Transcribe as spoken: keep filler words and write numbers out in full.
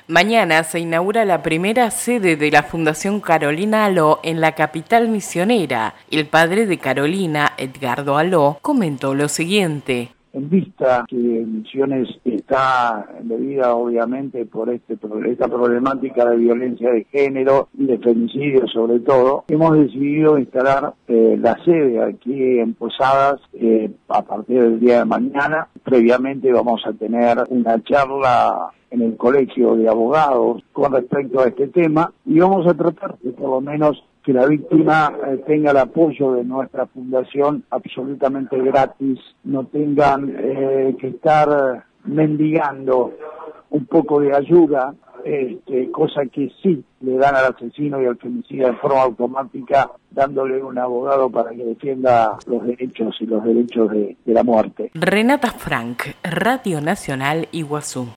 Mañana se inaugura la primera sede de la Fundación Carolina Aló en la capital misionera. El padre de Carolina, Edgardo Aló, comentó lo siguiente. En vista que Misiones está embebida obviamente por este, esta problemática de violencia de género y de femicidio sobre todo, hemos decidido instalar eh, la sede aquí en Posadas eh, a partir del día de mañana. Previamente vamos a tener una charla en el Colegio de Abogados con respecto a este tema y vamos a tratar de por lo menos que la víctima eh, tenga el apoyo de nuestra fundación absolutamente gratis, no tengan eh, que estar mendigando un poco de ayuda, este, cosa que sí le dan al asesino y al femicida de forma automática, dándole un abogado para que defienda los derechos y los derechos de, de la muerte. Renata Frank, Radio Nacional Iguazú.